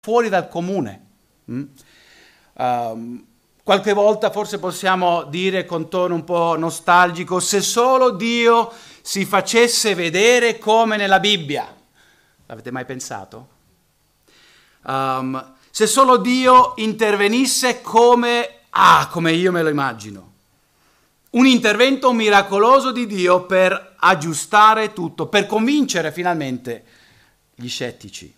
fuori dal comune. Qualche volta forse possiamo dire con tono un po' nostalgico, se solo Dio si facesse vedere come nella Bibbia. L'avete mai pensato? Se solo Dio intervenisse come io me lo immagino. Un intervento miracoloso di Dio per aggiustare tutto, per convincere finalmente gli scettici.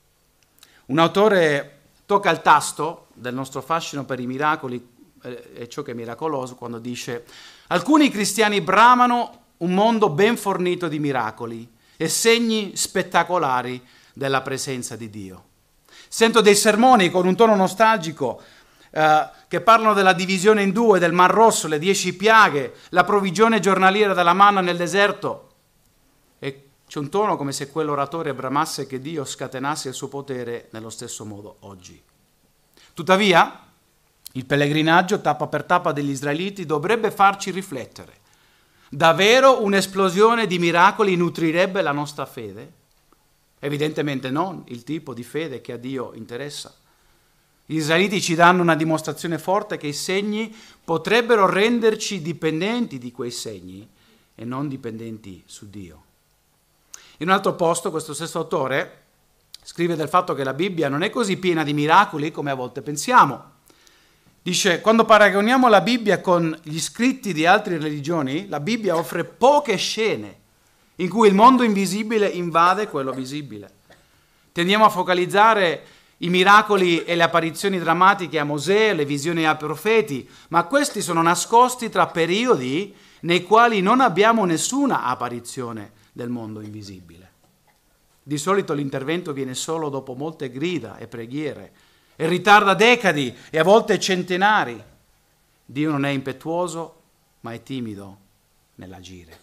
Un autore tocca il tasto del nostro fascino per i miracoli e ciò che è miracoloso quando dice: alcuni cristiani bramano un mondo ben fornito di miracoli e segni spettacolari della presenza di Dio. Sento dei sermoni con un tono nostalgico che parlano della divisione in due, del Mar Rosso, le 10 piaghe, la provvigione giornaliera della manna nel deserto. E c'è un tono come se quell'oratore bramasse che Dio scatenasse il suo potere nello stesso modo oggi. Tuttavia, il pellegrinaggio tappa per tappa degli israeliti dovrebbe farci riflettere. Davvero un'esplosione di miracoli nutrirebbe la nostra fede? Evidentemente non il tipo di fede che a Dio interessa. Gli israeliti ci danno una dimostrazione forte che i segni potrebbero renderci dipendenti di quei segni e non dipendenti su Dio. In un altro posto, questo stesso autore scrive del fatto che la Bibbia non è così piena di miracoli come a volte pensiamo. Dice: quando paragoniamo la Bibbia con gli scritti di altre religioni, la Bibbia offre poche scene in cui il mondo invisibile invade quello visibile. Tendiamo a focalizzare i miracoli e le apparizioni drammatiche a Mosè, le visioni ai profeti, ma questi sono nascosti tra periodi nei quali non abbiamo nessuna apparizione del mondo invisibile. Di solito l'intervento viene solo dopo molte grida e preghiere e ritarda decadi e a volte centenari. Dio non è impetuoso, ma è timido nell'agire.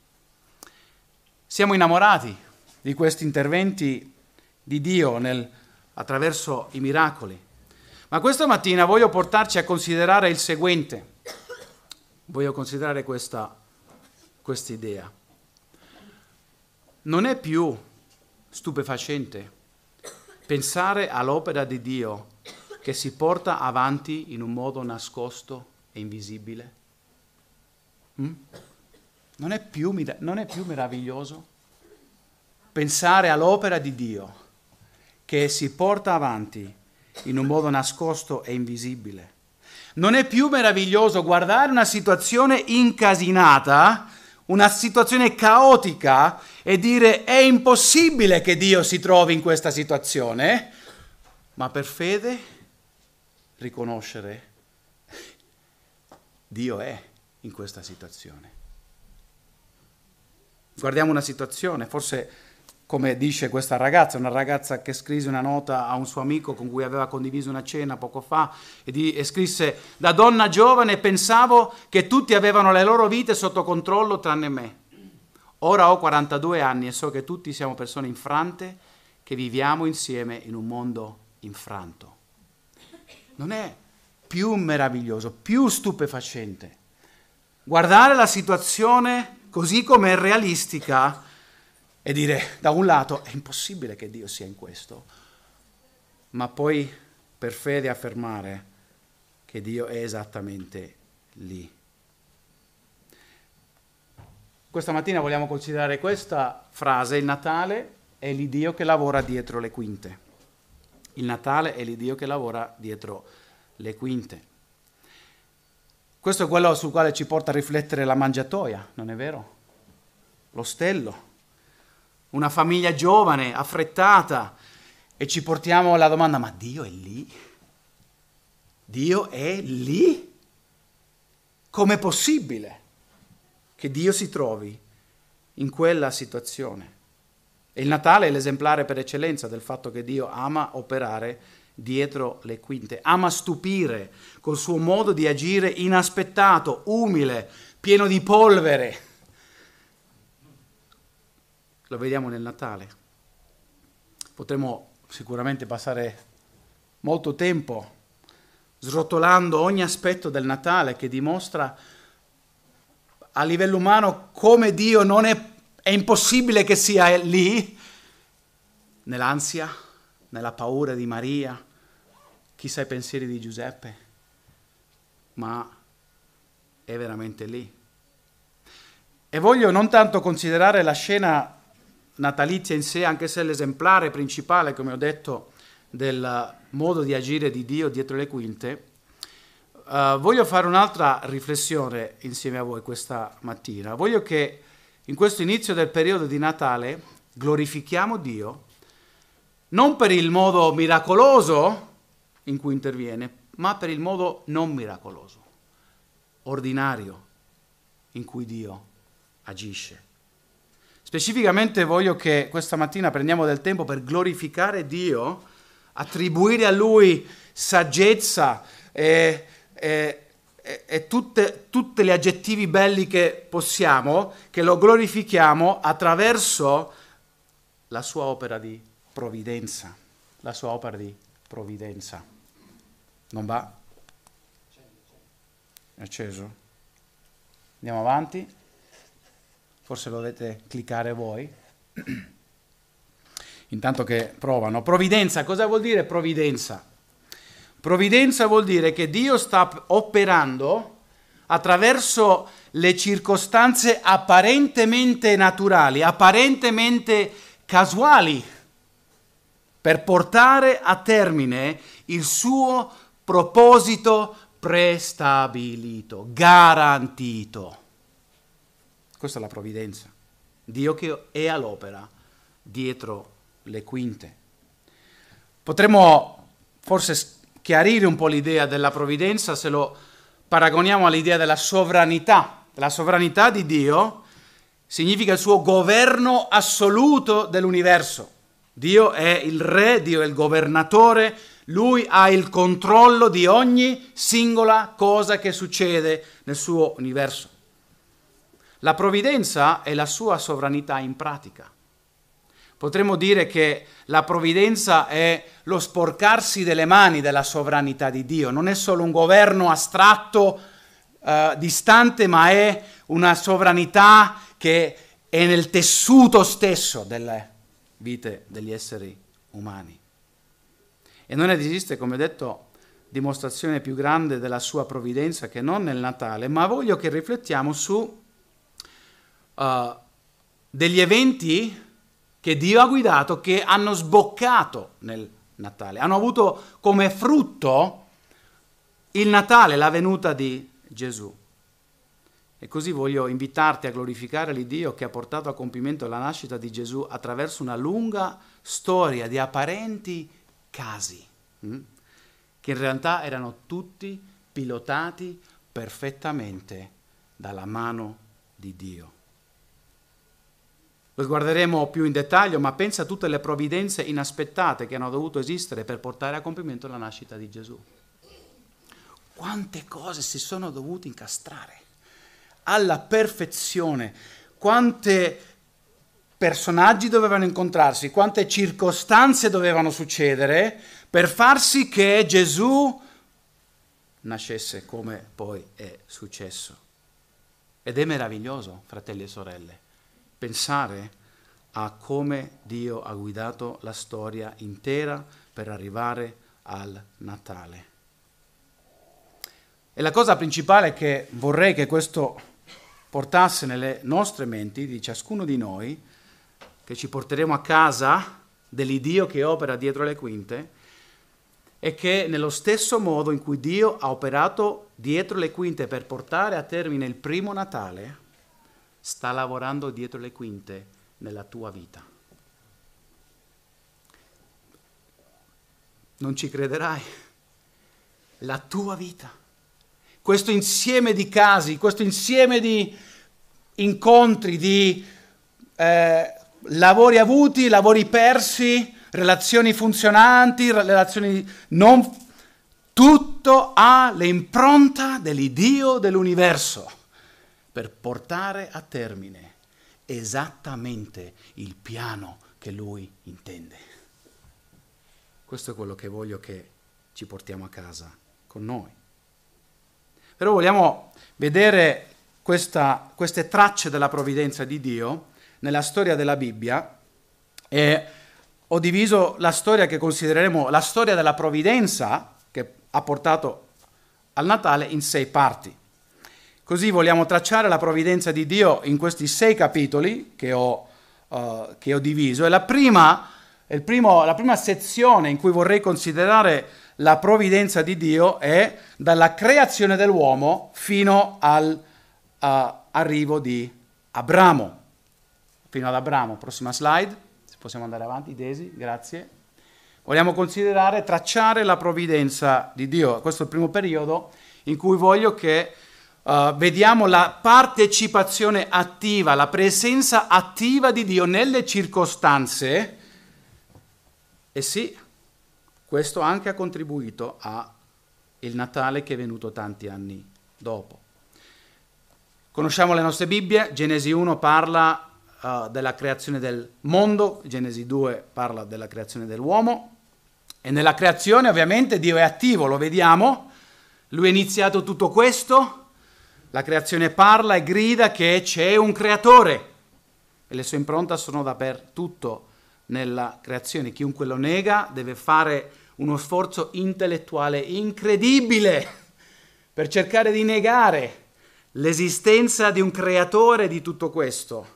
Siamo innamorati di questi interventi di Dio attraverso i miracoli. Ma questa mattina voglio portarci a considerare il seguente. Voglio considerare questa idea. Non è più stupefacente pensare all'opera di Dio che si porta avanti in un modo nascosto e invisibile? Non è più meraviglioso pensare all'opera di Dio che si porta avanti in un modo nascosto e invisibile? Non è più meraviglioso guardare una situazione incasinata, una situazione caotica e dire: è impossibile che Dio si trovi in questa situazione, ma per fede riconoscere: Dio è in questa situazione. Guardiamo una situazione, forse come dice questa ragazza, una ragazza che scrisse una nota a un suo amico con cui aveva condiviso una cena poco fa e scrisse: da donna giovane pensavo che tutti avevano le loro vite sotto controllo tranne me. Ora ho 42 anni e so che tutti siamo persone infrante che viviamo insieme in un mondo infranto. Non è più meraviglioso, più stupefacente guardare la situazione così come è realistica e dire: da un lato è impossibile che Dio sia in questo, ma poi per fede affermare che Dio è esattamente lì. Questa mattina vogliamo considerare questa frase: il Natale è l'Iddio che lavora dietro le quinte. Il Natale è l'Iddio che lavora dietro le quinte. Questo è quello sul quale ci porta a riflettere la mangiatoia, non è vero? L'ostello. Una famiglia giovane, affrettata, e ci portiamo alla domanda: ma Dio è lì? Dio è lì? Com'è possibile che Dio si trovi in quella situazione? E il Natale è l'esemplare per eccellenza del fatto che Dio ama operare dietro le quinte, ama stupire col suo modo di agire inaspettato, umile, pieno di polvere. Lo vediamo nel Natale. Potremmo sicuramente passare molto tempo srotolando ogni aspetto del Natale che dimostra a livello umano come Dio non è impossibile che sia lì, nell'ansia, nella paura di Maria, chissà i pensieri di Giuseppe, ma è veramente lì. E voglio non tanto considerare la scena natalizia in sé, anche se è l'esemplare principale, come ho detto, del modo di agire di Dio dietro le quinte. Voglio fare un'altra riflessione insieme a voi questa mattina. Voglio che in questo inizio del periodo di Natale glorifichiamo Dio, non per il modo miracoloso in cui interviene, ma per il modo non miracoloso, ordinario, in cui Dio agisce. Specificamente voglio che questa mattina prendiamo del tempo per glorificare Dio, attribuire a Lui saggezza e tutti gli aggettivi belli che possiamo, che lo glorifichiamo attraverso la sua opera di provvidenza. La sua opera di provvidenza. Non va? È acceso? Andiamo avanti? Forse lo dovete cliccare voi. Intanto che provano. Provvidenza, cosa vuol dire provvidenza? Provvidenza vuol dire che Dio sta operando attraverso le circostanze apparentemente naturali, apparentemente casuali, per portare a termine il suo proposito prestabilito, garantito. Questa è la provvidenza. Dio che è all'opera dietro le quinte. Potremmo forse chiarire un po' l'idea della provvidenza se lo paragoniamo all'idea della sovranità. La sovranità di Dio significa il suo governo assoluto dell'universo. Dio è il re, Dio è il governatore, Lui ha il controllo di ogni singola cosa che succede nel suo universo. La provvidenza è la sua sovranità in pratica. Potremmo dire che la provvidenza è lo sporcarsi delle mani della sovranità di Dio. Non è solo un governo astratto, distante, ma è una sovranità che è nel tessuto stesso delle vite degli esseri umani. E non esiste, come detto, dimostrazione più grande della sua provvidenza che non nel Natale, ma voglio che riflettiamo su degli eventi che Dio ha guidato, che hanno sboccato nel Natale, hanno avuto come frutto il Natale, la venuta di Gesù. E così voglio invitarti a glorificare l'Iddio che ha portato a compimento la nascita di Gesù attraverso una lunga storia di apparenti casi, che in realtà erano tutti pilotati perfettamente dalla mano di Dio. Lo guarderemo più in dettaglio, ma pensa a tutte le provvidenze inaspettate che hanno dovuto esistere per portare a compimento la nascita di Gesù. Quante cose si sono dovute incastrare alla perfezione, quante personaggi dovevano incontrarsi, quante circostanze dovevano succedere per far sì che Gesù nascesse come poi è successo. Ed è meraviglioso, fratelli e sorelle, pensare a come Dio ha guidato la storia intera per arrivare al Natale. E la cosa principale che vorrei che questo portasse nelle nostre menti, di ciascuno di noi, che ci porteremo a casa dell'Iddio che opera dietro le quinte, è che nello stesso modo in cui Dio ha operato dietro le quinte per portare a termine il primo Natale, sta lavorando dietro le quinte nella tua vita. Non ci crederai. La tua vita. Questo insieme di casi, questo insieme di incontri, di lavori avuti, lavori persi, relazioni funzionanti, relazioni non... Tutto ha l'impronta dell'Iddio dell'universo per portare a termine esattamente il piano che Lui intende. Questo è quello che voglio che ci portiamo a casa con noi. Però vogliamo vedere queste tracce della provvidenza di Dio nella storia della Bibbia e ho diviso la storia che considereremo la storia della provvidenza che ha portato al Natale in 6 parti. Così vogliamo tracciare la provvidenza di Dio in questi 6 capitoli che ho diviso. E la prima sezione in cui vorrei considerare la provvidenza di Dio è dalla creazione dell'uomo fino all'arrivo di Abramo. Fino ad Abramo. Prossima slide. Se possiamo andare avanti, Desi, grazie. Vogliamo tracciare la provvidenza di Dio. Questo è il primo periodo in cui voglio che vediamo la partecipazione attiva, la presenza attiva di Dio nelle circostanze. E sì, questo anche ha contribuito al Natale che è venuto tanti anni dopo. Conosciamo le nostre Bibbie. Genesi 1 parla della creazione del mondo, Genesi 2 parla della creazione dell'uomo, e nella creazione ovviamente Dio è attivo, lo vediamo, Lui ha iniziato tutto questo, la creazione parla e grida che c'è un creatore e le sue impronte sono dappertutto nella creazione. Chiunque lo nega deve fare uno sforzo intellettuale incredibile per cercare di negare l'esistenza di un creatore di tutto questo.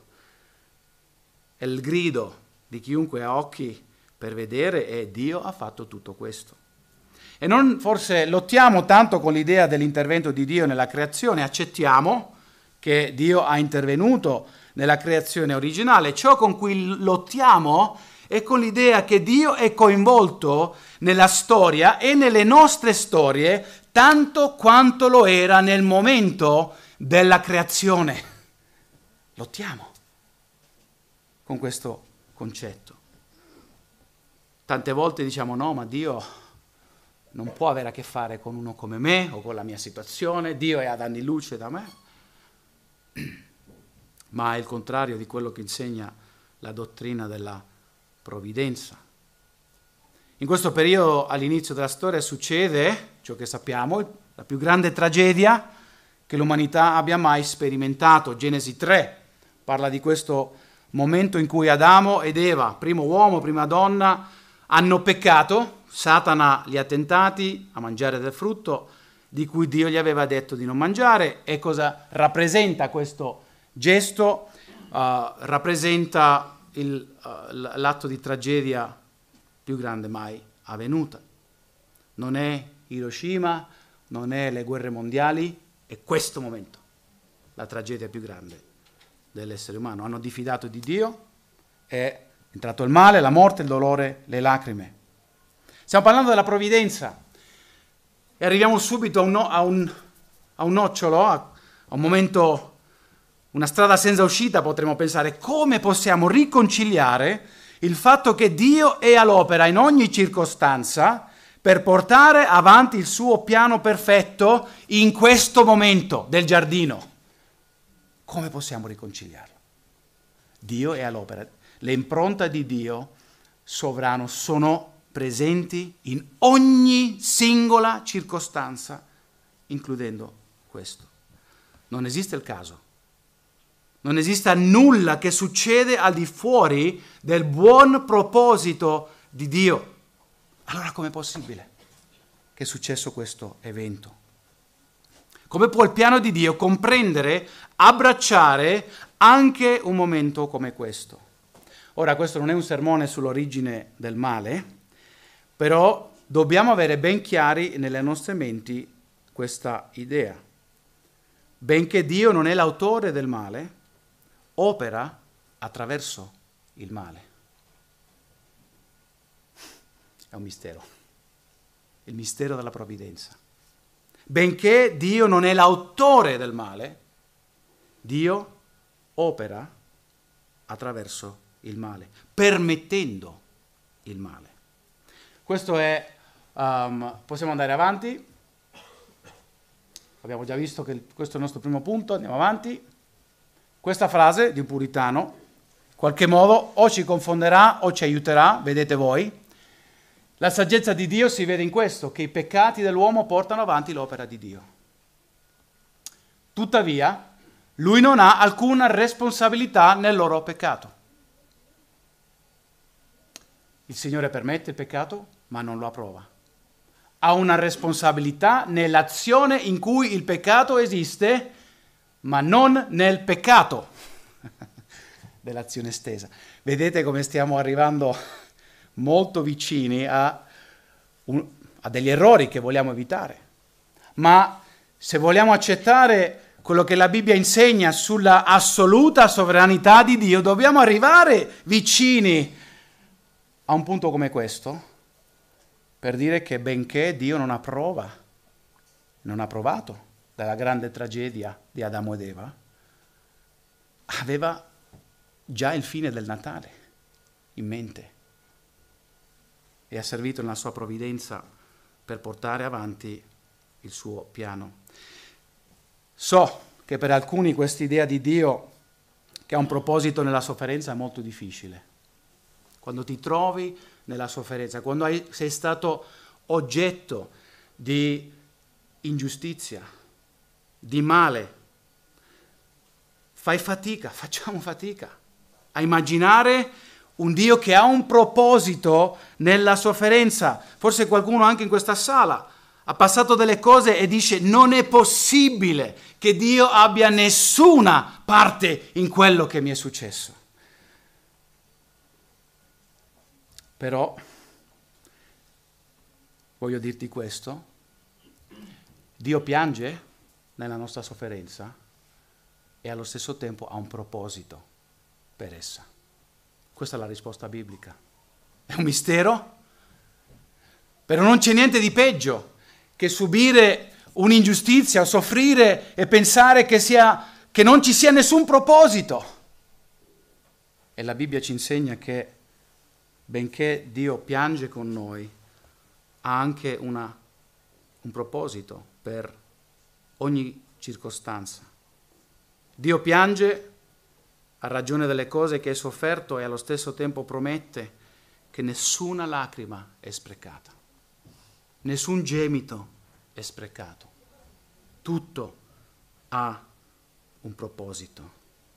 E il grido di chiunque ha occhi per vedere è: Dio ha fatto tutto questo. E non forse lottiamo tanto con l'idea dell'intervento di Dio nella creazione, accettiamo che Dio ha intervenuto nella creazione originale. Ciò con cui lottiamo è con l'idea che Dio è coinvolto nella storia e nelle nostre storie tanto quanto lo era nel momento della creazione. Lottiamo con questo concetto. Tante volte diciamo: no, ma Dio non può avere a che fare con uno come me o con la mia situazione, Dio è ad anni luce da me. Ma è il contrario di quello che insegna la dottrina della provvidenza. In questo periodo, all'inizio della storia, succede ciò che sappiamo, la più grande tragedia che l'umanità abbia mai sperimentato. Genesi 3 parla di questo momento in cui Adamo ed Eva, primo uomo, prima donna, hanno peccato. Satana li ha tentati a mangiare del frutto di cui Dio gli aveva detto di non mangiare. E cosa rappresenta questo gesto? Rappresenta l'atto di tragedia più grande mai avvenuta. Non è Hiroshima, non è le guerre mondiali, è questo momento la tragedia più grande dell'essere umano. Hanno diffidato di Dio, è entrato il male, la morte, il dolore, le lacrime. Stiamo parlando della provvidenza e arriviamo subito a un nocciolo, a un momento, una strada senza uscita, potremmo pensare: come possiamo riconciliare il fatto che Dio è all'opera in ogni circostanza per portare avanti il suo piano perfetto in questo momento del giardino? Come possiamo riconciliarlo? Dio è all'opera. Le impronte di Dio sovrano sono presenti in ogni singola circostanza, includendo questo. Non esiste il caso. Non esiste nulla che succede al di fuori del buon proposito di Dio. Allora com'è possibile che è successo questo evento? Come può il piano di Dio comprendere, abbracciare anche un momento come questo? Ora, questo non è un sermone sull'origine del male, però dobbiamo avere ben chiari nelle nostre menti questa idea. Benché Dio non è l'autore del male, opera attraverso il male. È un mistero. Il mistero della provvidenza. Benché Dio non è l'autore del male, Dio opera attraverso il male, permettendo il male. Questo è, possiamo andare avanti. Abbiamo già visto che questo è il nostro primo punto, andiamo avanti. Questa frase di un puritano, in qualche modo, o ci confonderà o ci aiuterà, vedete voi. La saggezza di Dio si vede in questo, che i peccati dell'uomo portano avanti l'opera di Dio. Tuttavia, Lui non ha alcuna responsabilità nel loro peccato. Il Signore permette il peccato, ma non lo approva. Ha una responsabilità nell'azione in cui il peccato esiste, ma non nel peccato dell'azione stessa. Vedete come stiamo arrivando molto vicini a degli errori che vogliamo evitare. Ma se vogliamo accettare quello che la Bibbia insegna sulla assoluta sovranità di Dio, dobbiamo arrivare vicini a un punto come questo per dire che benché Dio non ha provato dalla grande tragedia di Adamo ed Eva, aveva già il fine del Natale in mente e ha servito nella sua provvidenza per portare avanti il suo piano. So che per alcuni questa idea di Dio che ha un proposito nella sofferenza è molto difficile. Quando ti trovi nella sofferenza, quando sei stato oggetto di ingiustizia, di male, facciamo fatica a immaginare un Dio che ha un proposito nella sofferenza. Forse qualcuno anche in questa sala ha passato delle cose e dice: non è possibile che Dio abbia nessuna parte in quello che mi è successo. Però voglio dirti questo: Dio piange nella nostra sofferenza e allo stesso tempo ha un proposito per essa. Questa è la risposta biblica. È un mistero, però non c'è niente di peggio che subire un'ingiustizia o soffrire e pensare che non ci sia nessun proposito. E la Bibbia ci insegna che benché Dio piange con noi, ha anche un proposito per ogni circostanza. Dio piange a ragione delle cose che hai sofferto e allo stesso tempo promette che nessuna lacrima è sprecata, nessun gemito è sprecato. Tutto ha un proposito.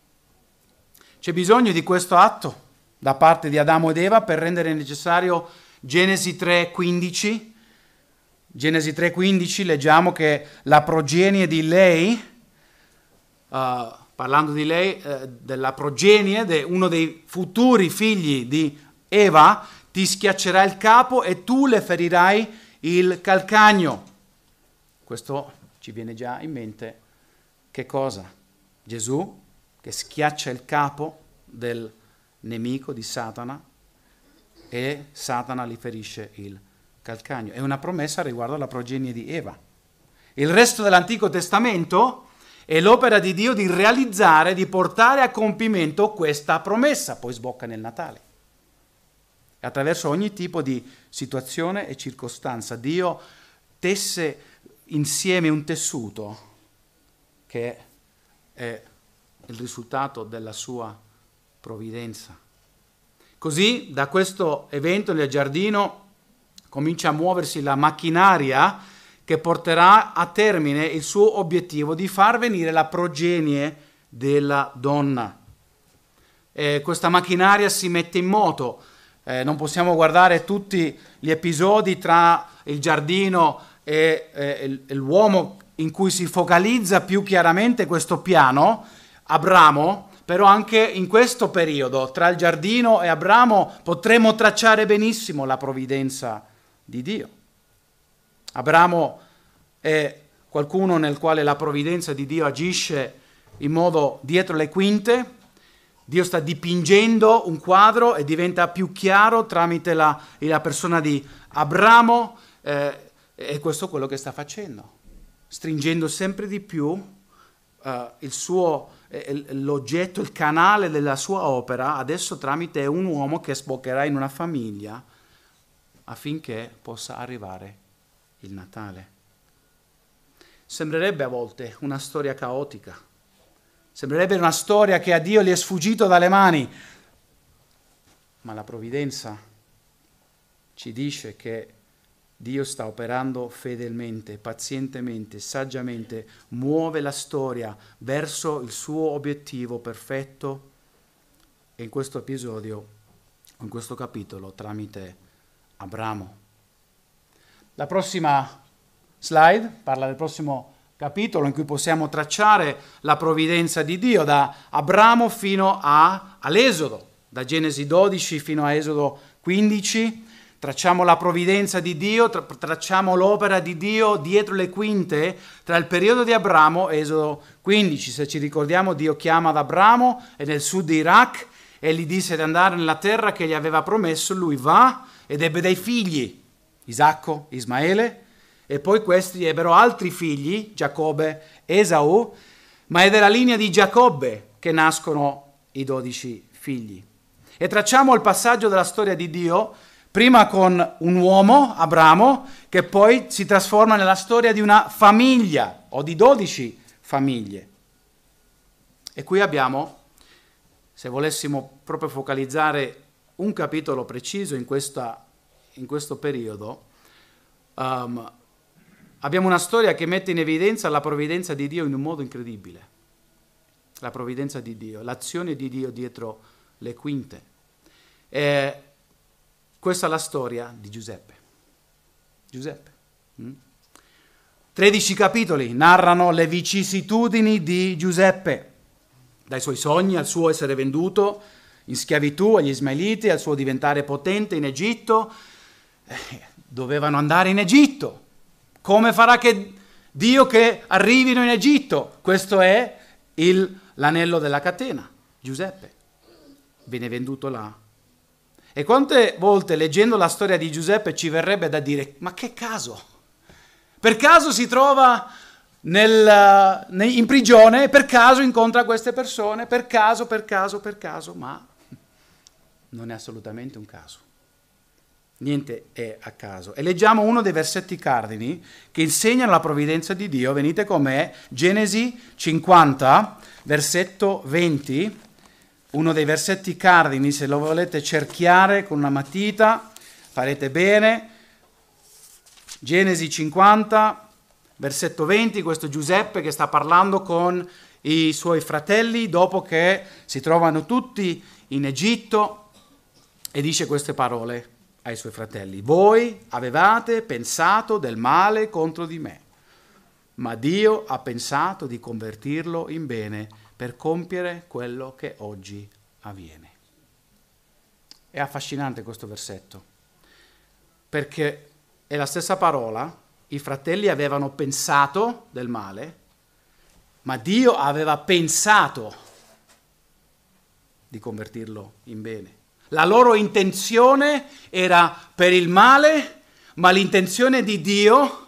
C'è bisogno di questo atto da parte di Adamo ed Eva per rendere necessario Genesi 3:15. Genesi 3:15 leggiamo che la progenie di lei, parlando di lei, della progenie di uno dei futuri figli di Eva, ti schiaccerà il capo e tu le ferirai il calcagno. Questo ci viene già in mente che cosa? Gesù che schiaccia il capo del nemico di Satana e Satana gli ferisce il calcagno. È una promessa riguardo alla progenie di Eva. Il resto dell'Antico Testamento è l'opera di Dio di realizzare, di portare a compimento questa promessa, poi sbocca nel Natale. E attraverso ogni tipo di situazione e circostanza Dio tesse insieme un tessuto che è il risultato della sua provvidenza. Così da questo evento nel giardino comincia a muoversi la macchinaria che porterà a termine il suo obiettivo di far venire la progenie della donna. Questa macchinaria si mette in moto. Non possiamo guardare tutti gli episodi tra il giardino e l'uomo in cui si focalizza più chiaramente questo piano, Abramo, però anche in questo periodo tra il giardino e Abramo potremo tracciare benissimo la provvidenza di Dio. Abramo è qualcuno nel quale la provvidenza di Dio agisce in modo dietro le quinte. Dio sta dipingendo un quadro e diventa più chiaro tramite la persona di Abramo, e questo è quello che sta facendo, stringendo sempre di più l'oggetto, il canale della sua opera, adesso tramite un uomo che sboccherà in una famiglia affinché possa arrivare il Natale. Sembrerebbe a volte una storia caotica, sembrerebbe una storia che a Dio gli è sfuggito dalle mani, ma la provvidenza ci dice che Dio sta operando fedelmente, pazientemente, saggiamente, muove la storia verso il suo obiettivo perfetto e in questo episodio in questo capitolo tramite Abramo. La prossima slide parla del prossimo capitolo in cui possiamo tracciare la provvidenza di Dio da Abramo fino all'Esodo, da Genesi 12 fino a Esodo 15. Tracciamo la provvidenza di Dio, tracciamo l'opera di Dio dietro le quinte tra il periodo di Abramo e Esodo 15. Se ci ricordiamo, Dio chiama ad Abramo, è nel sud di Iraq, e gli disse di andare nella terra che gli aveva promesso. Lui va ed ebbe dei figli, Isacco, Ismaele, e poi questi ebbero altri figli, Giacobbe e Esau, ma è dalla linea di Giacobbe che nascono i 12 figli. E tracciamo il passaggio della storia di Dio, prima con un uomo, Abramo, che poi si trasforma nella storia di una famiglia, o di 12 famiglie. E qui abbiamo, se volessimo proprio focalizzare un capitolo preciso in questo periodo, abbiamo una storia che mette in evidenza la provvidenza di Dio in un modo incredibile. La provvidenza di Dio, l'azione di Dio dietro le quinte. E questa è la storia di Giuseppe. 13 capitoli narrano le vicissitudini di Giuseppe, dai suoi sogni al suo essere venduto in schiavitù agli Ismaeliti, al suo diventare potente in Egitto. Dovevano andare in Egitto. Come farà che Dio che arrivino in Egitto? Questo è l'anello della catena. Giuseppe viene venduto là. E quante volte leggendo la storia di Giuseppe ci verrebbe da dire: ma che caso? Per caso si trova in prigione, per caso incontra queste persone, per caso, ma non è assolutamente un caso. Niente è a caso. E leggiamo uno dei versetti cardini che insegnano la provvidenza di Dio. Venite con me, Genesi 50, versetto 20. Uno dei versetti cardini, se lo volete cerchiare con una matita, farete bene. Genesi 50, versetto 20, questo Giuseppe che sta parlando con i suoi fratelli dopo che si trovano tutti in Egitto, e dice queste parole ai suoi fratelli: voi avevate pensato del male contro di me, ma Dio ha pensato di convertirlo in bene per compiere quello che oggi avviene. È affascinante questo versetto, perché è la stessa parola. I fratelli avevano pensato del male, ma Dio aveva pensato di convertirlo in bene. La loro intenzione era per il male, ma l'intenzione di Dio,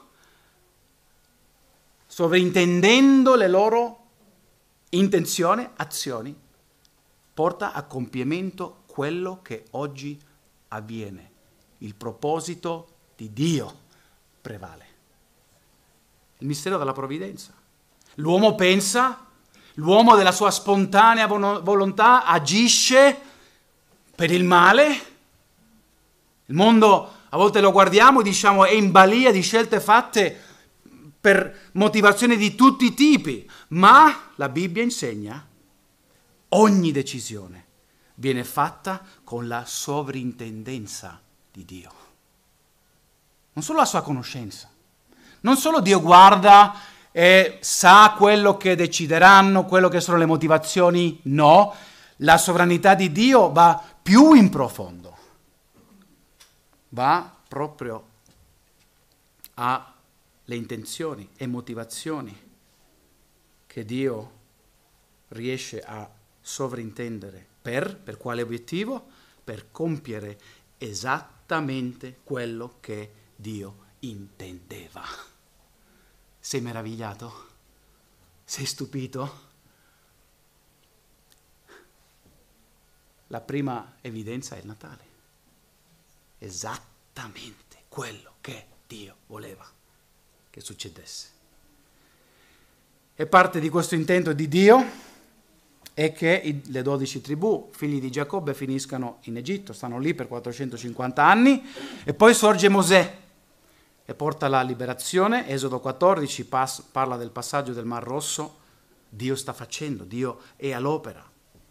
sovrintendendo le loro intenzioni, azioni, porta a compimento quello che oggi avviene. Il proposito di Dio prevale. Il mistero della provvidenza. L'uomo pensa, l'uomo della sua spontanea volontà agisce per il male. Il mondo a volte lo guardiamo e diciamo è in balia di scelte fatte per motivazioni di tutti i tipi, ma la Bibbia insegna ogni decisione viene fatta con la sovrintendenza di Dio. Non solo la sua conoscenza, non solo Dio guarda e sa quello che decideranno, quello che sono le motivazioni, no, la sovranità di Dio va più in profondo, va proprio alle intenzioni e motivazioni che Dio riesce a sovrintendere. Per quale obiettivo? Per compiere esattamente quello che Dio intendeva. Sei meravigliato? Sei stupito? La prima evidenza è il Natale. Esattamente quello che Dio voleva che succedesse. E parte di questo intento di Dio è che le 12 tribù, figli di Giacobbe, finiscano in Egitto, stanno lì per 450 anni, e poi sorge Mosè e porta la liberazione. Esodo 14 parla del passaggio del Mar Rosso. Dio sta facendo, Dio è all'opera.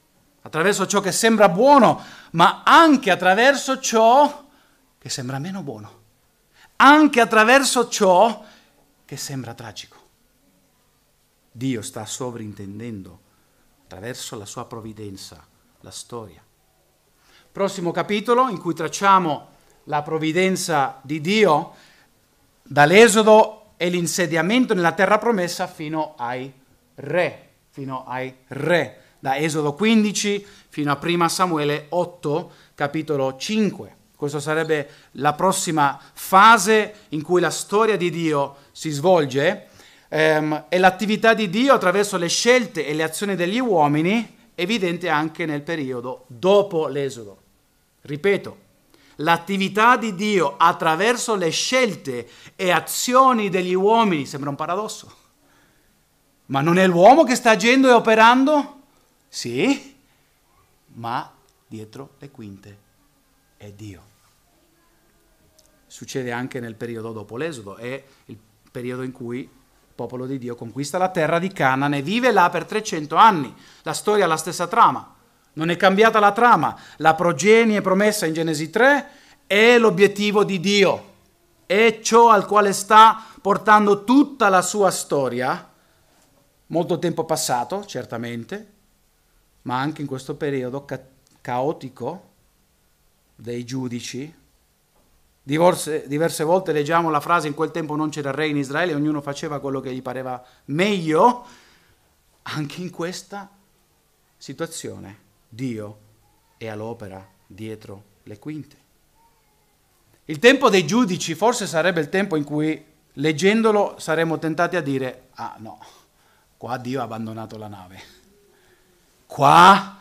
attraverso ciò che sembra buono, ma anche attraverso ciò che sembra meno buono, anche attraverso ciò che sembra tragico. Dio sta sovrintendendo attraverso la sua provvidenza la storia. Prossimo capitolo in cui tracciamo la provvidenza di Dio dall'Esodo e l'insediamento nella terra promessa fino ai re, da Esodo 15 fino a 1 Samuele 8, capitolo 5. Questa sarebbe la prossima fase in cui la storia di Dio si svolge e l'attività di Dio attraverso le scelte e le azioni degli uomini evidente anche nel periodo dopo l'Esodo. Ripeto, l'attività di Dio attraverso le scelte e azioni degli uomini sembra un paradosso. Ma non è l'uomo che sta agendo e operando? Sì, ma dietro le quinte è Dio. Succede anche nel periodo dopo l'Esodo, è il periodo in cui il popolo di Dio conquista la terra di Canaan e vive là per 300 anni. La storia ha la stessa trama, non è cambiata la trama. La progenie promessa in Genesi 3 è l'obiettivo di Dio, è ciò al quale sta portando tutta la sua storia, molto tempo passato, certamente, ma anche in questo periodo caotico dei giudici. Diverse volte leggiamo la frase: in quel tempo non c'era re in Israele, ognuno faceva quello che gli pareva meglio. Anche in questa situazione Dio è all'opera dietro le quinte. Il tempo dei giudici forse sarebbe il tempo in cui, leggendolo, saremmo tentati a dire: ah no, qua Dio ha abbandonato la nave, qua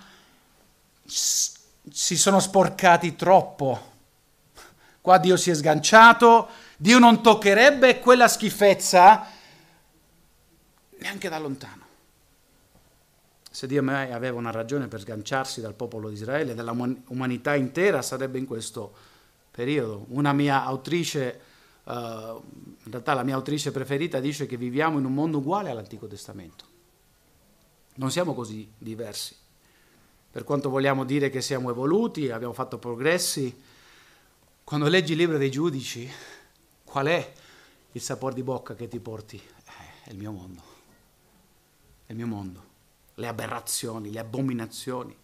si sono sporcati troppo, qua Dio si è sganciato, Dio non toccherebbe quella schifezza neanche da lontano. Se Dio mai aveva una ragione per sganciarsi dal popolo di Israele, dalla umanità intera, sarebbe in questo periodo. Una mia autrice, in realtà la mia autrice preferita, dice che viviamo in un mondo uguale all'Antico Testamento. Non siamo così diversi. Per quanto vogliamo dire che siamo evoluti, abbiamo fatto progressi, quando leggi il libro dei giudici, qual è il sapore di bocca che ti porti? È il mio mondo. È il mio mondo. Le aberrazioni, le abominazioni.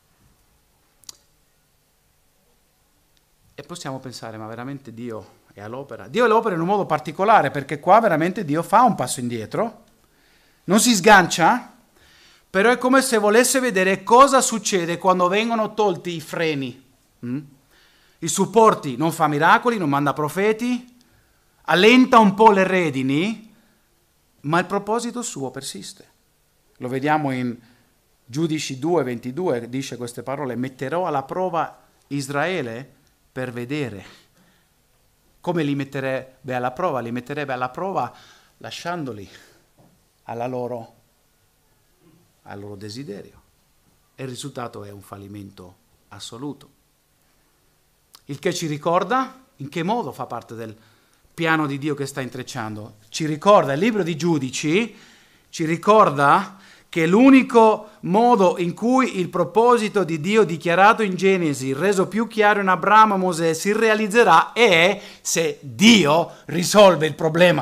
E possiamo pensare: ma veramente Dio è all'opera? Dio è all'opera in un modo particolare, perché qua veramente Dio fa un passo indietro, non si sgancia, però è come se volesse vedere cosa succede quando vengono tolti i freni. I supporti, non fa miracoli, non manda profeti, allenta un po' le redini, ma il proposito suo persiste. Lo vediamo in Giudici 2:22, dice queste parole: metterò alla prova Israele per vedere. Come li metterebbe alla prova? Li metterebbe alla prova lasciandoli al loro desiderio. E il risultato è un fallimento assoluto. Il che ci ricorda in che modo fa parte del piano di Dio che sta intrecciando. Ci ricorda, il libro di Giudici ci ricorda che l'unico modo in cui il proposito di Dio dichiarato in Genesi, reso più chiaro in Abramo e Mosè, si realizzerà è se Dio risolve il problema.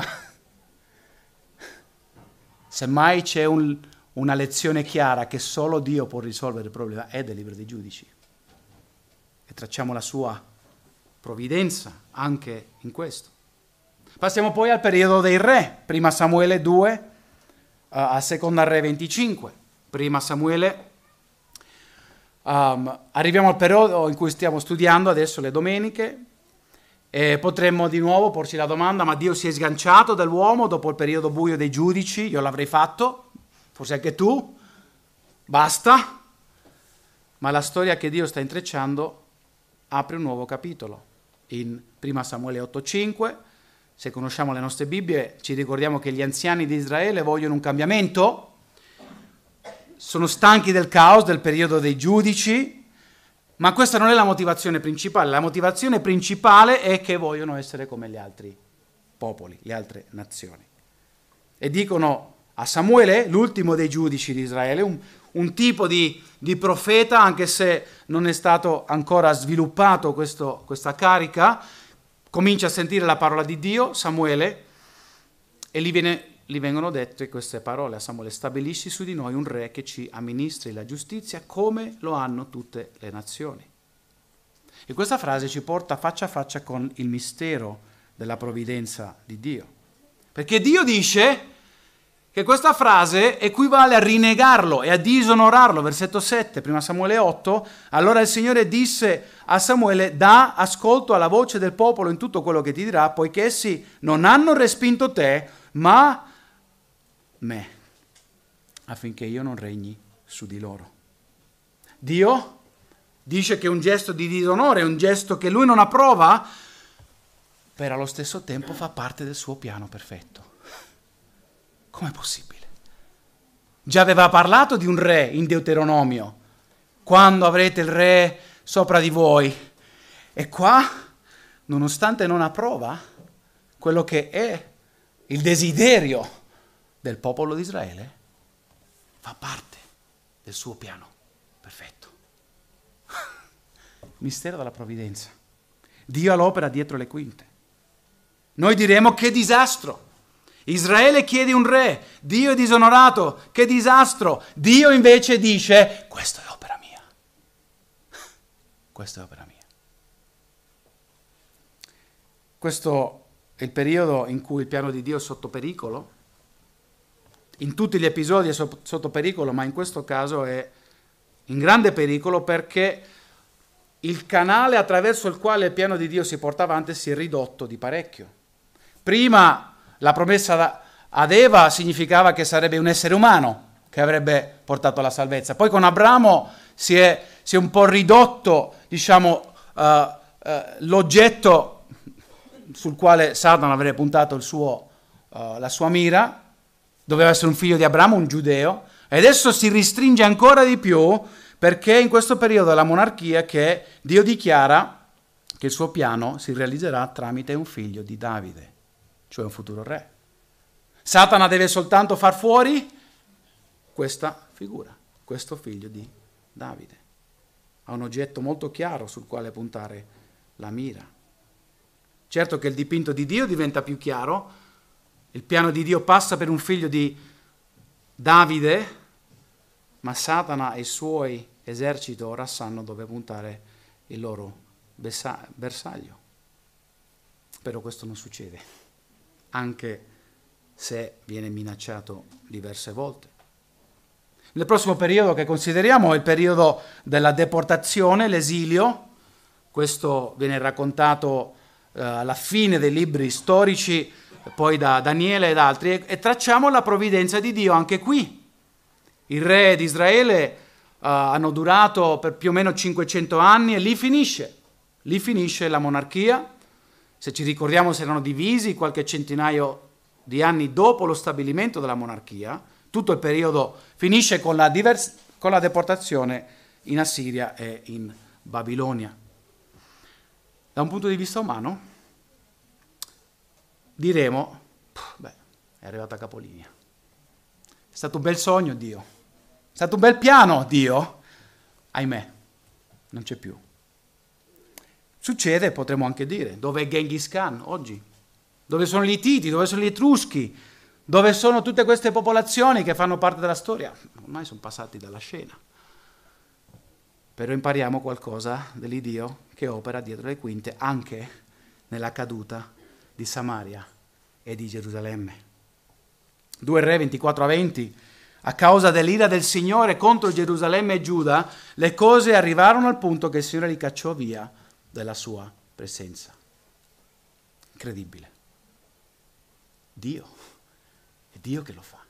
Semmai c'è una lezione chiara che solo Dio può risolvere il problema, è del libro dei Giudici. E tracciamo la sua provvidenza anche in questo. Passiamo poi al periodo dei re, prima Samuele 2 a seconda Re 25. Prima Samuele, arriviamo al periodo in cui stiamo studiando adesso le domeniche e potremmo di nuovo porci la domanda: ma Dio si è sganciato dall'uomo dopo il periodo buio dei giudici? Io l'avrei fatto, forse anche tu, basta. Ma la storia che Dio sta intrecciando apre un nuovo capitolo. In 1 Samuele 8:5, se conosciamo le nostre Bibbie, ci ricordiamo che gli anziani di Israele vogliono un cambiamento, sono stanchi del caos del periodo dei giudici, ma questa non è la motivazione principale. La motivazione principale è che vogliono essere come gli altri popoli, le altre nazioni. E dicono a Samuele, l'ultimo dei giudici di Israele, un tipo di profeta, anche se non è stato ancora sviluppato questa carica, comincia a sentire la parola di Dio, Samuele, e gli vengono dette queste parole a Samuele: stabilisci su di noi un re che ci amministri la giustizia come lo hanno tutte le nazioni. E questa frase ci porta faccia a faccia con il mistero della provvidenza di Dio. Perché Dio dice che questa frase equivale a rinnegarlo e a disonorarlo. Versetto 7, prima Samuele 8, allora il Signore disse a Samuele: dà ascolto alla voce del popolo in tutto quello che ti dirà, poiché essi non hanno respinto te, ma me, affinché io non regni su di loro. Dio dice che un gesto di disonore è un gesto che lui non approva, però allo stesso tempo fa parte del suo piano perfetto. Com'è possibile? Già aveva parlato di un re in Deuteronomio, quando avrete il re sopra di voi. E qua, nonostante non approva quello che è il desiderio del popolo di Israele, fa parte del suo piano perfetto. Mistero della provvidenza. Dio all'opera dietro le quinte. Noi diremo: che disastro! Israele chiede un re, Dio è disonorato, che disastro! Dio invece dice: questa è opera mia. Questa è opera mia. Questo è il periodo in cui il piano di Dio è sotto pericolo. In tutti gli episodi è sotto pericolo, ma in questo caso è in grande pericolo perché il canale attraverso il quale il piano di Dio si porta avanti si è ridotto di parecchio. Prima la promessa ad Eva significava che sarebbe un essere umano che avrebbe portato la salvezza. Poi con Abramo si è un po' ridotto, diciamo, l'oggetto sul quale Satana avrebbe puntato la sua mira. Doveva essere un figlio di Abramo, un giudeo, e adesso si restringe ancora di più perché in questo periodo della monarchia che Dio dichiara che il suo piano si realizzerà tramite un figlio di Davide, cioè un futuro re. Satana deve soltanto far fuori questa figura, questo figlio di Davide. Ha un oggetto molto chiaro sul quale puntare la mira. Certo che il dipinto di Dio diventa più chiaro, il piano di Dio passa per un figlio di Davide, ma Satana e i suoi eserciti ora sanno dove puntare il loro bersaglio. Però questo non succede, anche se viene minacciato diverse volte. Nel prossimo periodo che consideriamo è il periodo della deportazione, l'esilio. Questo viene raccontato alla fine dei libri storici, poi da Daniele ed altri, e tracciamo la provvidenza di Dio anche qui. I re di Israele hanno durato per più o meno 500 anni e lì finisce la monarchia. Se ci ricordiamo, si erano divisi qualche centinaio di anni dopo lo stabilimento della monarchia. Tutto il periodo finisce con la deportazione in Assiria e in Babilonia. Da un punto di vista umano, diremo, è arrivata a capolinea. È stato un bel sogno, Dio. È stato un bel piano, Dio. Ahimè, non c'è più. Succede, potremmo anche dire, dove è Genghis Khan oggi? Dove sono gli Ittiti? Dove sono gli Etruschi? Dove sono tutte queste popolazioni che fanno parte della storia? Ormai sono passati dalla scena. Però impariamo qualcosa dell'Iddio che opera dietro le quinte anche nella caduta di Samaria e di Gerusalemme. 2 Re 24-20. A causa dell'ira del Signore contro Gerusalemme e Giuda, le cose arrivarono al punto che il Signore li cacciò via dalla sua presenza. Incredibile. Dio. È Dio che lo fa.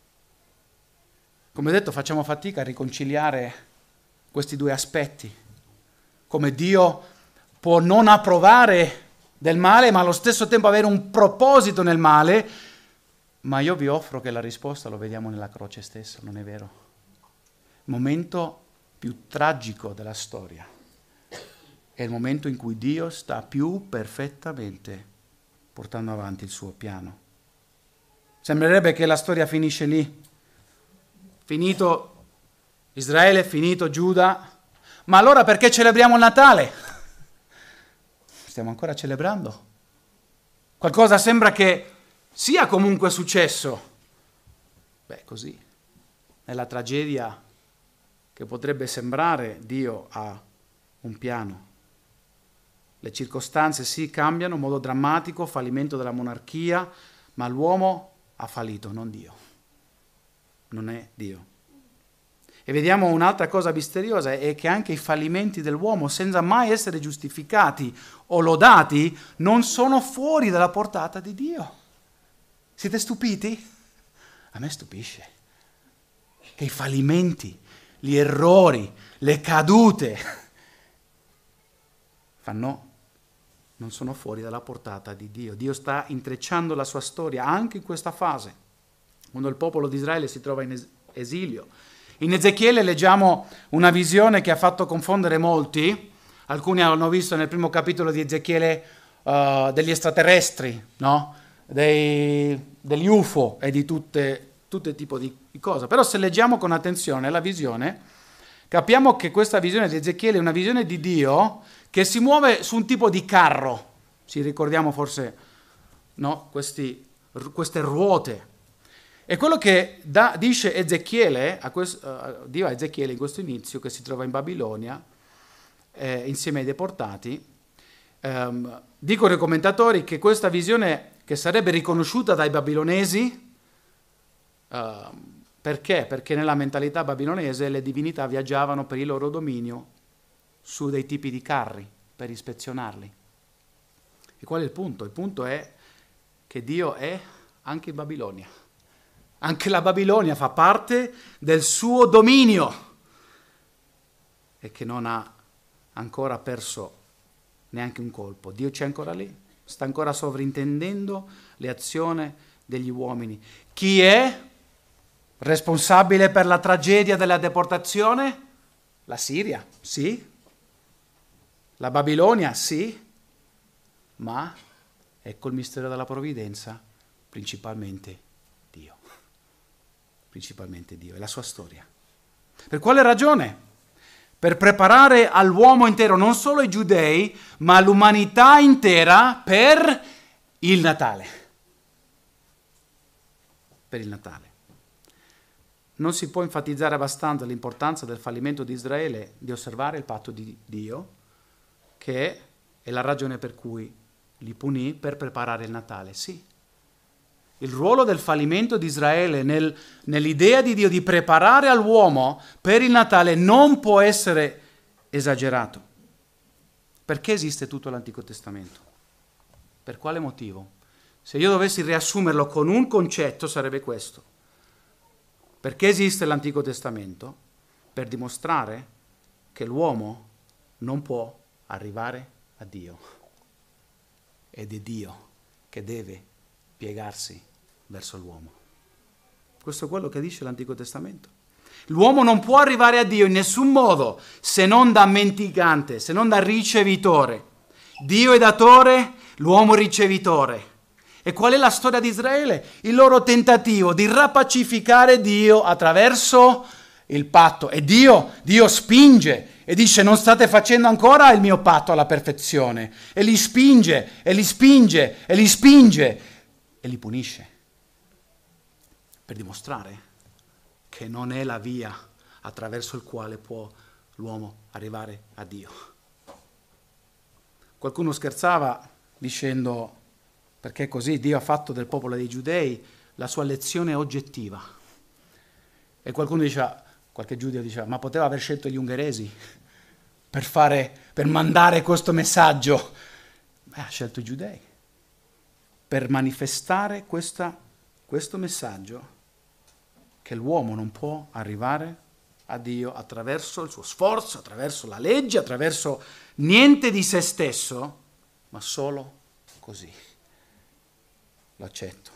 Come detto, facciamo fatica a riconciliare questi due aspetti. Come Dio può non approvare del male, ma allo stesso tempo avere un proposito nel male. Ma io vi offro che la risposta lo vediamo nella croce stessa, non è vero? Il momento più tragico della storia è il momento in cui Dio sta più perfettamente portando avanti il suo piano. Sembrerebbe che la storia finisce lì. Finito Israele, finito Giuda. Ma allora perché celebriamo il Natale? Stiamo ancora celebrando. Qualcosa sembra che sia comunque successo. Beh, così, nella tragedia che potrebbe sembrare, Dio ha un piano. Le circostanze sì cambiano in modo drammatico, fallimento della monarchia, ma l'uomo ha fallito, non Dio. Non è Dio. E vediamo un'altra cosa misteriosa, è che anche i fallimenti dell'uomo, senza mai essere giustificati o lodati, non sono fuori dalla portata di Dio. Siete stupiti? A me stupisce che i fallimenti, gli errori, le cadute non sono fuori dalla portata di Dio. Dio sta intrecciando la sua storia anche in questa fase, quando il popolo di Israele si trova in esilio. In Ezechiele leggiamo una visione che ha fatto confondere molti. Alcuni hanno visto nel primo capitolo di Ezechiele degli extraterrestri, no? Degli UFO e di tutte tipo di cose. Però se leggiamo con attenzione la visione, capiamo che questa visione di Ezechiele è una visione di Dio che si muove su un tipo di carro. Ci ricordiamo forse, no? Queste ruote. E quello che dice Ezechiele, Dio a Ezechiele in questo inizio, che si trova in Babilonia, insieme ai deportati, dicono i commentatori che questa visione che sarebbe riconosciuta dai babilonesi, perché? Perché nella mentalità babilonese le divinità viaggiavano per il loro dominio su dei tipi di carri per ispezionarli. E qual è il punto? Il punto è che Dio è anche in Babilonia. Anche la Babilonia fa parte del suo dominio e che non ha ancora perso neanche un colpo. Dio c'è ancora lì, sta ancora sovrintendendo le azioni degli uomini. Chi è responsabile per la tragedia della deportazione? La Siria, sì. La Babilonia, sì. Ma ecco il mistero della provvidenza, principalmente Dio. Principalmente Dio, è la sua storia. Per quale ragione? Per preparare all'uomo intero, non solo i giudei, ma l'umanità intera per il Natale. Per il Natale. Non si può enfatizzare abbastanza l'importanza del fallimento di Israele di osservare il patto di Dio, che è la ragione per cui li punì per preparare il Natale. Sì. Il ruolo del fallimento di Israele nell'idea di Dio di preparare all'uomo per il Natale non può essere esagerato. Perché esiste tutto l'Antico Testamento? Per quale motivo? Se io dovessi riassumerlo con un concetto sarebbe questo. Perché esiste l'Antico Testamento? Per dimostrare che l'uomo non può arrivare a Dio. Ed è Dio che deve piegarsi verso l'uomo. Questo è quello che dice l'Antico Testamento. L'uomo non può arrivare a Dio in nessun modo se non da mendicante, se non da ricevitore. Dio è datore, l'uomo ricevitore. E qual è la storia di Israele? Il loro tentativo di rapacificare Dio attraverso il patto. E Dio spinge e dice: non state facendo ancora il mio patto alla perfezione. E li spinge, e li spinge, e li spinge, e li punisce. Per dimostrare che non è la via attraverso il quale può l'uomo arrivare a Dio. Qualcuno scherzava dicendo: perché così Dio ha fatto del popolo dei giudei la sua lezione oggettiva. E qualche giudeo diceva: ma poteva aver scelto gli ungheresi per mandare questo messaggio. Ha scelto i giudei per manifestare questo messaggio, che l'uomo non può arrivare a Dio attraverso il suo sforzo, attraverso la legge, attraverso niente di se stesso, ma solo così. Lo accetto.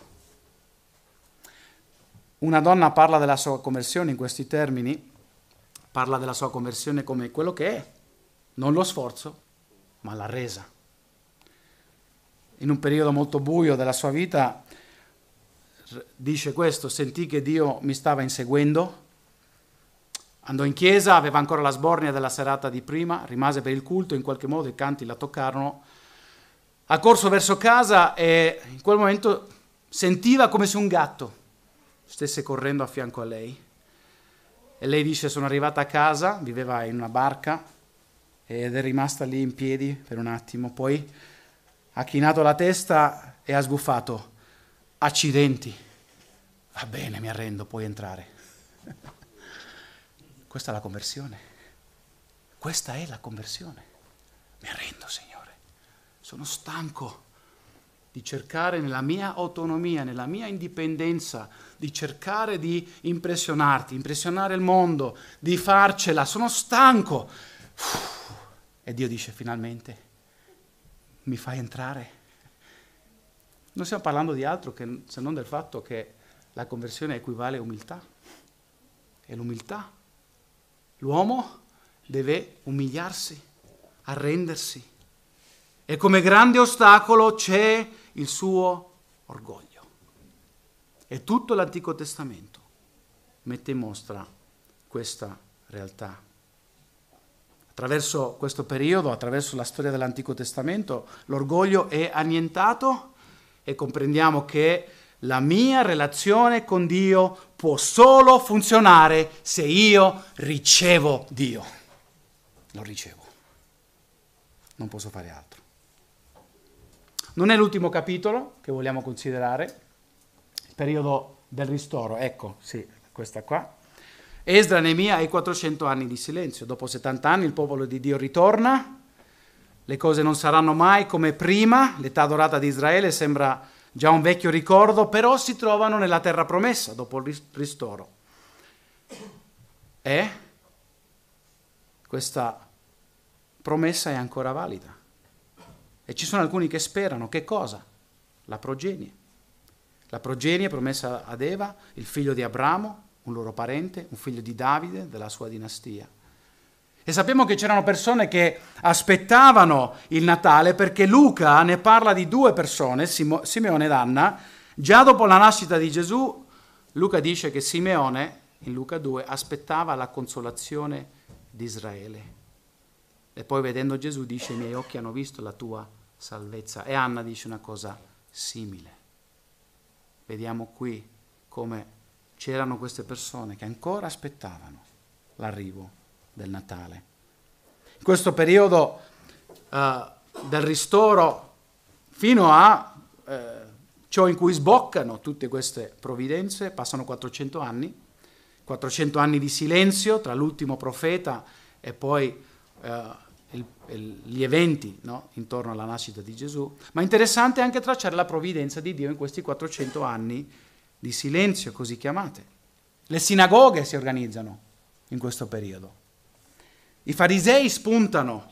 Una donna parla della sua conversione in questi termini, parla della sua conversione come quello che è, non lo sforzo, ma la resa. In un periodo molto buio della sua vita dice questo: sentì che Dio mi stava inseguendo, andò in chiesa, aveva ancora la sbornia della serata di prima, rimase per il culto, in qualche modo i canti la toccarono, ha corso verso casa e in quel momento sentiva come se un gatto stesse correndo a fianco a lei. E lei dice: sono arrivata a casa, viveva in una barca ed è rimasta lì in piedi per un attimo, poi ha chinato la testa e ha sbuffato: accidenti, va bene, mi arrendo, puoi entrare. Questa è la conversione, questa è la conversione. Mi arrendo, Signore, sono stanco di cercare nella mia autonomia, nella mia indipendenza, di cercare di impressionarti, impressionare il mondo, di farcela, sono stanco. E Dio dice: finalmente mi fai entrare. Non stiamo parlando di altro se non del fatto che la conversione equivale a umiltà. E l'umiltà, l'uomo deve umiliarsi, arrendersi. E come grande ostacolo c'è il suo orgoglio. E tutto l'Antico Testamento mette in mostra questa realtà. Attraverso questo periodo, attraverso la storia dell'Antico Testamento, l'orgoglio è annientato e comprendiamo che la mia relazione con Dio può solo funzionare se io ricevo Dio. Lo ricevo. Non posso fare altro. Non è l'ultimo capitolo che vogliamo considerare, il periodo del ristoro. Ecco, sì, questa qua. Esdra e Neemia e i 400 anni di silenzio. Dopo 70 anni il popolo di Dio ritorna, le cose non saranno mai come prima, l'età dorata di Israele sembra già un vecchio ricordo, però si trovano nella terra promessa dopo il ristoro. E questa promessa è ancora valida. E ci sono alcuni che sperano, che cosa? La progenie. La progenie promessa ad Eva, il figlio di Abramo, un loro parente, un figlio di Davide, della sua dinastia. E sappiamo che c'erano persone che aspettavano il Natale perché Luca ne parla di due persone, Simeone ed Anna. Già dopo la nascita di Gesù, Luca dice che Simeone, in Luca 2, aspettava la consolazione di Israele. E poi vedendo Gesù dice: i miei occhi hanno visto la tua salvezza. E Anna dice una cosa simile. Vediamo qui come c'erano queste persone che ancora aspettavano l'arrivo del Natale. In questo periodo del ristoro, fino a ciò in cui sboccano tutte queste provvidenze, passano 400 anni di silenzio tra l'ultimo profeta e poi gli eventi, no? Intorno alla nascita di Gesù. Ma è interessante anche tracciare la provvidenza di Dio in questi 400 anni di silenzio, così chiamate. Le sinagoghe si organizzano in questo periodo. I farisei spuntano,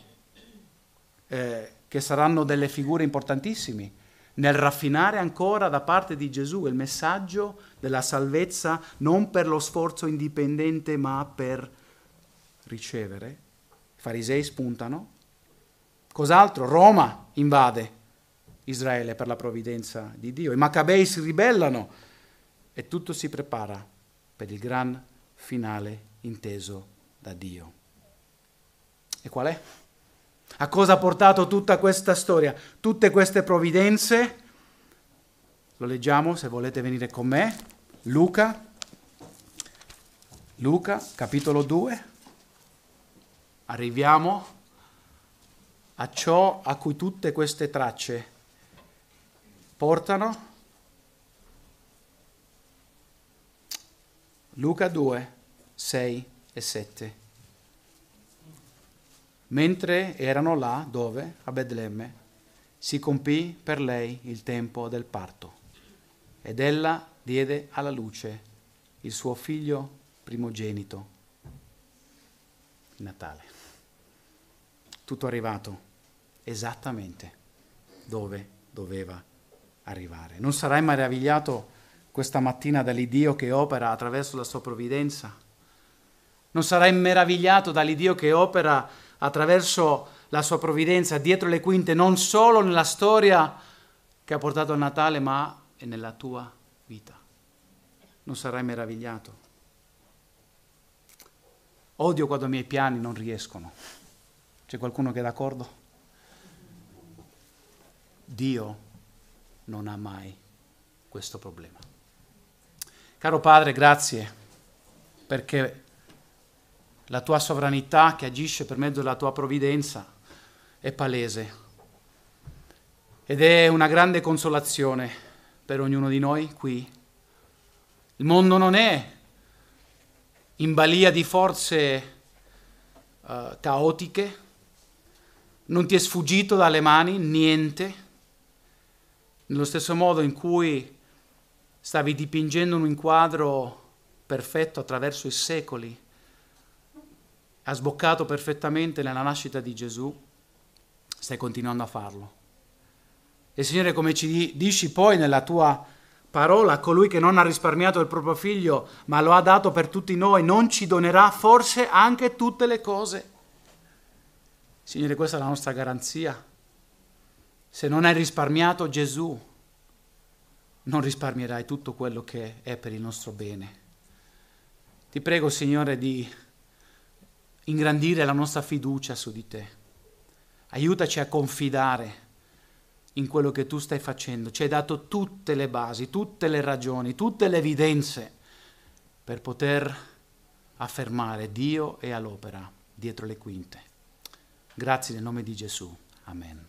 che saranno delle figure importantissime nel raffinare ancora da parte di Gesù il messaggio della salvezza, non per lo sforzo indipendente ma per ricevere. I farisei spuntano. Cos'altro? Roma invade Israele per la provvidenza di Dio. I Maccabei si ribellano e tutto si prepara per il gran finale inteso da Dio. E qual è? A cosa ha portato tutta questa storia? Tutte queste provvidenze? Lo leggiamo, se volete venire con me. Luca, capitolo 2. Arriviamo a ciò a cui tutte queste tracce portano. Luca 2, 6 e 7. Mentre erano là, dove? A Betlemme, si compì per lei il tempo del parto, ed ella diede alla luce il suo figlio primogenito. Natale. Tutto arrivato esattamente dove doveva arrivare. Non sarai meravigliato questa mattina dall'Iddio che opera attraverso la sua provvidenza? Non sarai meravigliato dall'Iddio che opera attraverso la sua provvidenza dietro le quinte, non solo nella storia che ha portato al Natale, ma nella tua vita? non sarai meravigliato. Odio quando i miei piani non riescono. C'è qualcuno che è d'accordo? Dio non ha mai questo problema. Caro Padre, grazie perché la tua sovranità che agisce per mezzo della tua provvidenza è palese ed è una grande consolazione per ognuno di noi qui. Il mondo non è in balia di forze caotiche, non ti è sfuggito dalle mani niente. Nello stesso modo in cui stavi dipingendo un quadro perfetto attraverso i secoli, ha sboccato perfettamente nella nascita di Gesù, stai continuando a farlo. E Signore, come ci dici poi nella tua parola, colui che non ha risparmiato il proprio figlio, ma lo ha dato per tutti noi, non ci donerà forse anche tutte le cose? Signore, questa è la nostra garanzia. Se non hai risparmiato Gesù, non risparmierai tutto quello che è per il nostro bene. Ti prego, Signore, di ingrandire la nostra fiducia su di te. Aiutaci a confidare in quello che tu stai facendo. Ci hai dato tutte le basi, tutte le ragioni, tutte le evidenze per poter affermare Dio è all'opera dietro le quinte. Grazie nel nome di Gesù. Amen.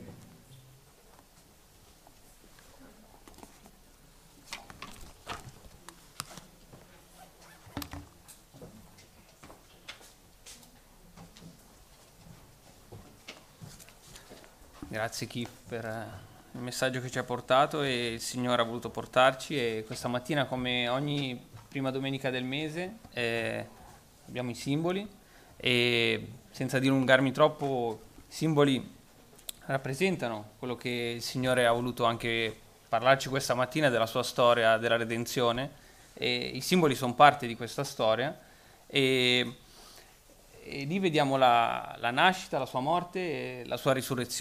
Grazie Keith per il messaggio che ci ha portato e il Signore ha voluto portarci, e questa mattina, come ogni prima domenica del mese, abbiamo i simboli, e senza dilungarmi troppo, i simboli rappresentano quello che il Signore ha voluto anche parlarci questa mattina della sua storia della redenzione, e i simboli sono parte di questa storia, e lì vediamo la nascita, la sua morte e la sua risurrezione.